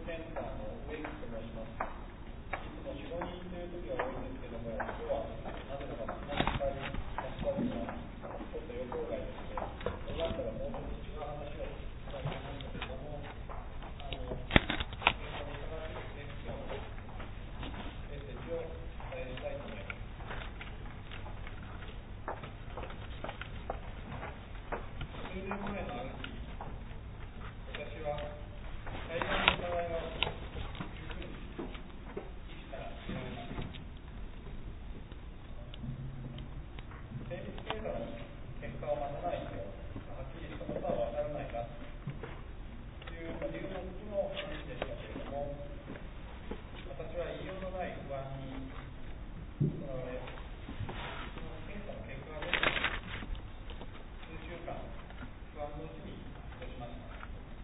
センターの植木と申します。いつも4、5人という時は多いんですけども、今日はなぜかみんな2人いらっしゃるのはちょっと予想外でして、それだったらもうちょっと違う話をしたいと思うんですけども、メッセージをお伝えしたいと思います。数年前のある日、私は対岸の疑いが医師から言われました。精密検査の結果を待たないとはっきりしたことは分からないがという理由のうちの話でしたけれども、私は言いようのない不安にとらわれ、その検査の結果が出て数週間不安のうちに過ごしました。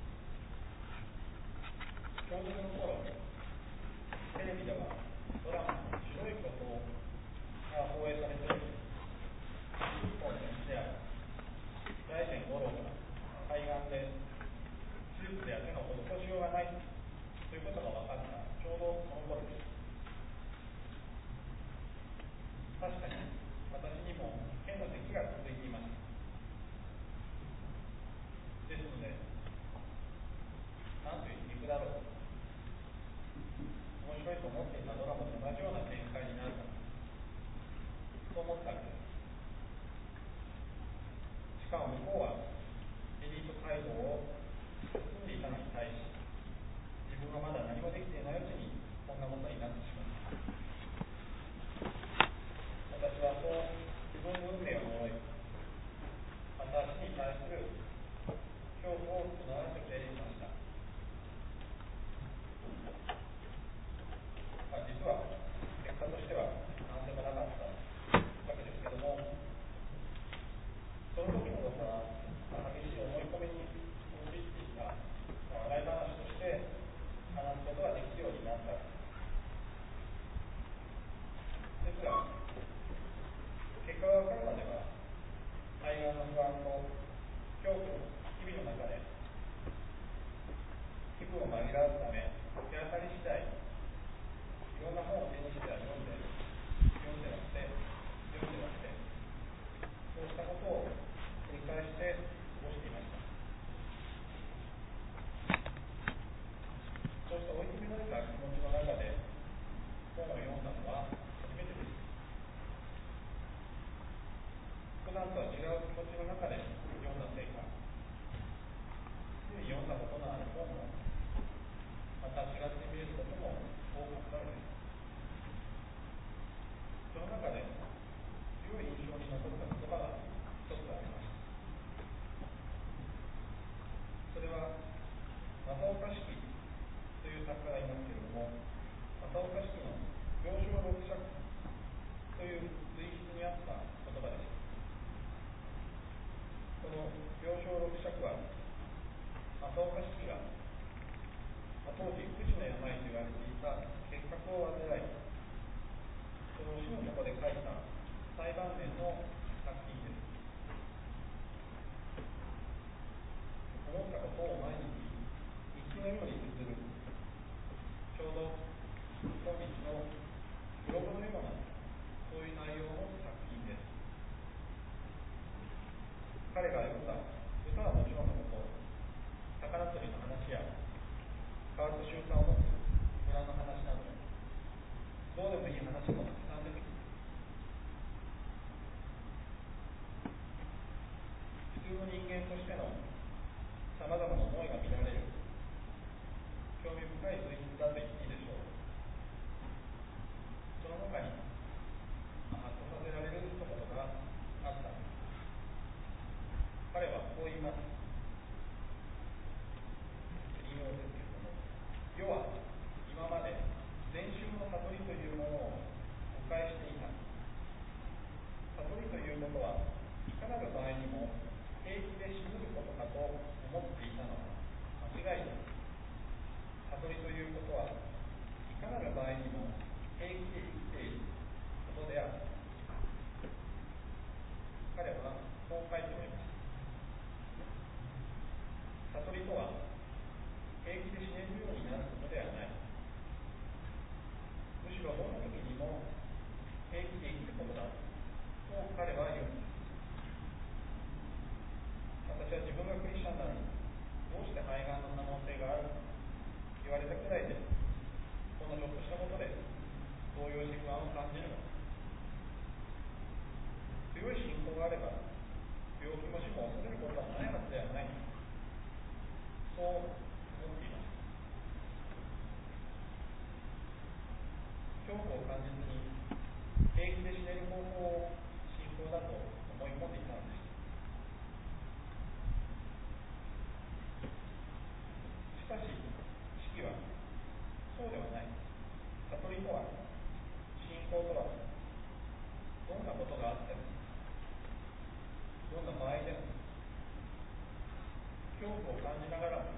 ちょうどその頃、テレビではドラマ「白い孤島」が放映されており、主人公の医師である大山五郎が海岸で手術や手の施しようがないということが分かったちょうどその頃です。確かに私にも手の咳が続いていました。ですので、なんという皮肉だろう、面白いと思っていたドラマと同じような展開になるかと思ったわけです。しかも向こうはエリート街道を進んでいたのに対し、自分はまだ何もできていないうちにこんなことになってしまった。私はそう自分の運命を思い、また死に対する恐怖を募らせていました。実は結果としては何でもなかったわけですけども、その時のことは激しい思い込みに陥っていた笑い話として話すことができるようになったわけです。ですが、結果が分かるまでは対岸の不安と恐怖の日々の中で気分を紛らわすため、手当たり次第いろんな本を手にしては読んでは捨て、そうしたことを繰り返して過ごしていました。そうした追い詰められた気持ちの中で本を読んだのは初めてです。普段とは違う気持ちの中で読んだせいか、すでに読んだことのある本もまた違って見えることも多かったのです。その中で強い印象に残った言葉が一つありました。それは正岡子規という作家がいますけれども、正岡子規の病床六尺という随筆にあった言葉です。この病床六尺は正岡子規が当時不治の病と言われていた結核を患い、その死のとこで書いた最晩年の作品です。思ったことを毎日日記のように綴る、ちょうど今日のブログのようなそういう内容の作品です。彼が読んだ歌はもちろんのこと、魚釣りの話や変わった習慣を持つ村の話など、どうでもいい話もたくさん出てきます。普通の人間としてのさまざまな思いが見られる興味深い随筆だと言っていいでしょう。その中にハッとさせられる一言があったんです。彼はこう言います。引用ですけれども、世は今まで禅宗の悟りというものを誤解していた。悟りということはいかなる場合にも平気で死ぬることかと思っていたのは間違いです。悟りということはいかなる場合にも平気で生きていることである。彼はこう書いております。悟りとは平気で死ねるようになることである。 があれば、病気も死も恐れることはないはずではない、そう思っています。恐怖を感じずに平気で死ねる方法を信仰だと思い込んでいたのです。しかし、死期はそうではない。悟りとは、信仰とは、どんなことがあっても、どんな場合でも、恐怖を感じながらも、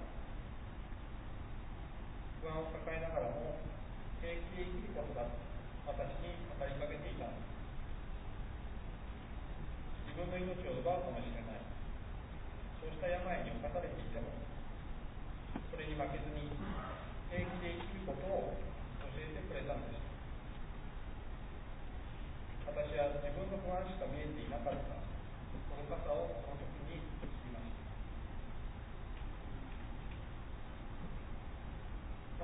不安を抱えながらも、平気で生きることだと私に語りかけていたのです。自分の命を奪うかもしれない、そうした病に侵されていても、それに負けずに平気で生きることを教えてくれたのです。私は自分の不安しか見えていなかった愚かさをその時に気づきました。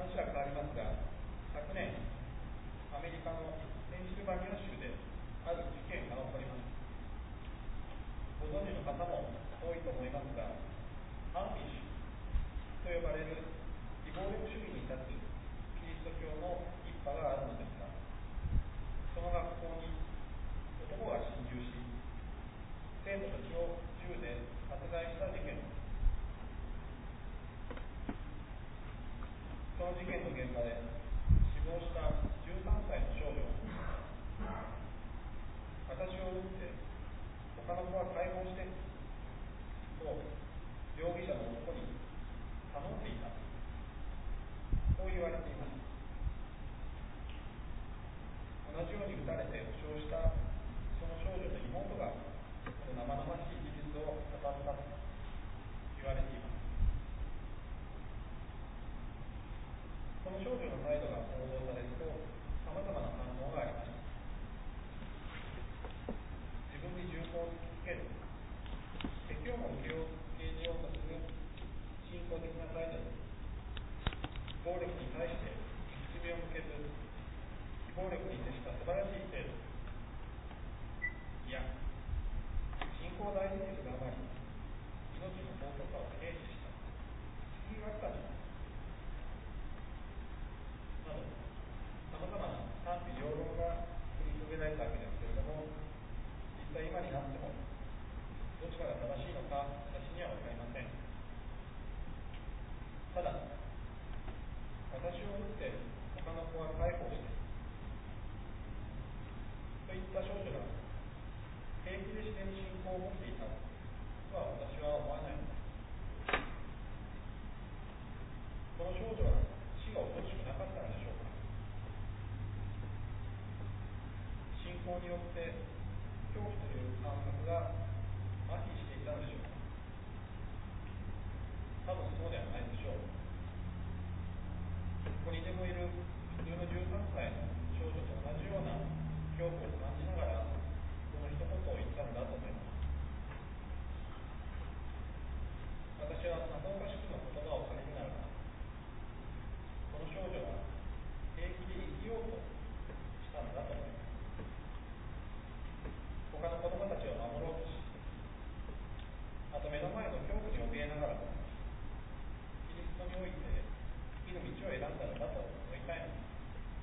話は変わりますが、昨年アメリカのペンシルバニア州である事件が起こりました。ご存知の方も多いと思いますが、アンミッシュと呼ばれる非暴力主義に立つキリスト教の一派があるのですが、その学校に男が侵入し、生徒たちを銃で殺害した事件です。その事件の現場で死亡した13歳の少女は、私を撃って他の子は解放してと容疑者の男に頼んでいた、こう言われています。同じように撃たれて負傷したその少女の妹がこの生々しい事実を語ったと言われています。この少女の態度が報道されると、さまざまな反応がありました。自分に銃口を突きつける、説教も受け入れようとする信仰的な態度です。暴力に対して口を向けず、非暴力に徹した素晴らしい制度。いや、信仰を大事にするあまり、命の尊さを軽視した、救いがあったんじゃないなど、さまざまな賛否両論が繰り広げられたわけですけれども、実際今になってもどちらが正しいのか私には分かりません。ただ、私を撃って他の子は解放してといった少女が平気で死ねる信仰を持っていたとは私は思わないのです。この少女は死が恐ろしくなかったのでしょうか。信仰によって恐怖という感覚が麻痺していたのでしょうか。多分そうではないでしょう。ここにでもいる普通の13歳の少女と同じような恐怖を感じながらこの一言を言ったのだと思います。私はさぞかしくの言葉を借りるならば、この少女は平気で生きようとしたのだと思います。他の子供たちを守ろうとし、あと目の前の恐怖に怯えながらもキリストにおいて生きる道を選んだのだと思いたいのです。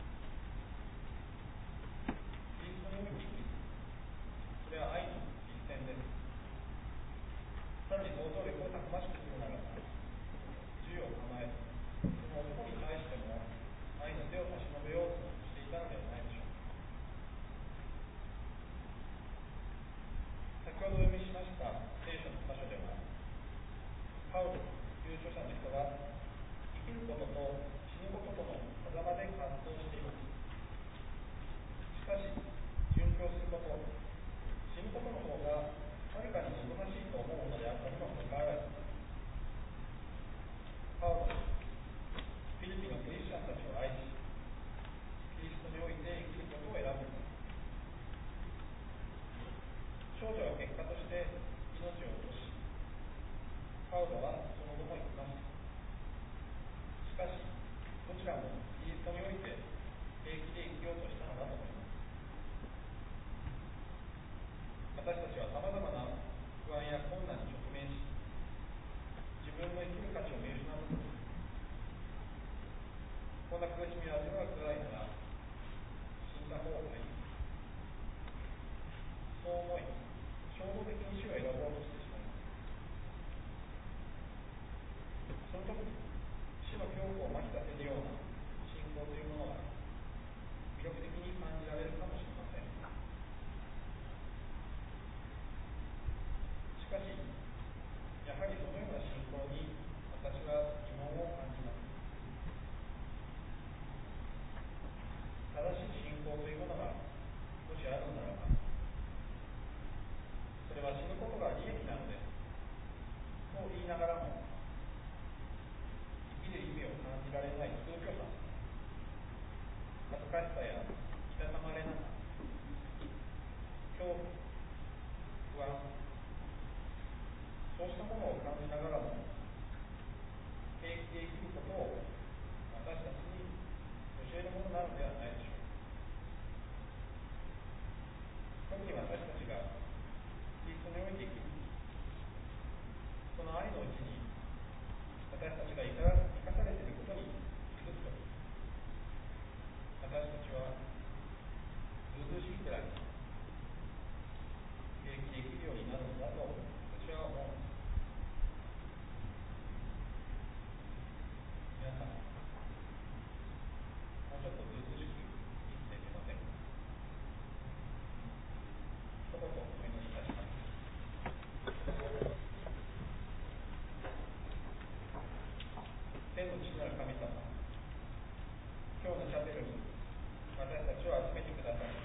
キリストにおいて生きる、それは愛の実践です。さらに想像力をたくましくするならば、銃を構え、その男に対しても愛の手を差し伸べようとしていたのではないでしょうか。先ほどお読みしました聖書の箇所では、パウロという著者の人が生きることと死ぬこととの狭間で葛藤しています。しかし、殉教すること、死ぬことの方がはるかに望ましいと思うのであったにもかかわらず、パウロはフィリピンのクリスチャンたちを愛し、キリストにおいて生きることを選ぶのです。少女は結果として命を落とし、パウロはその後も生きました。しかし、どちらもキリストにおいて平気で生きようとしたのだと思います。私私たちはさまざまな不安や困難に直面し、自分の生きる価値を見失うことです。こんな苦しみを味わうくらいなら死んだ方がいい、そう思い、衝動的に死を選ぼうとしてしまいます。その時、死の恐怖をまひさせるような信仰というものが魅力的に感じられるかもしれません。しかし、やはりそのような信仰に私は疑問を感じます。正しい信仰というものがもしあるのならば、それは死ぬことが利益なのですと言いながらも、生きる意味を感じられない空虚さ、恥ずかしさやいたたまれなさ、恐怖、不安、そうしたものを感じながらも平気で生きることを私たちに教えるものなのではないでしょうか。特に私たちがキリストにおいて生きる、その愛のうちに私たちが生かされていることに気づくと、私たちはずうずうしいくらい平気で生きるようになるのだと私は思う。皆さん、もうちょっとずうずうしく生きていけませんか。一言お祈りいたします。天の父なる神様、今日のチャペルに私たちを集めてください、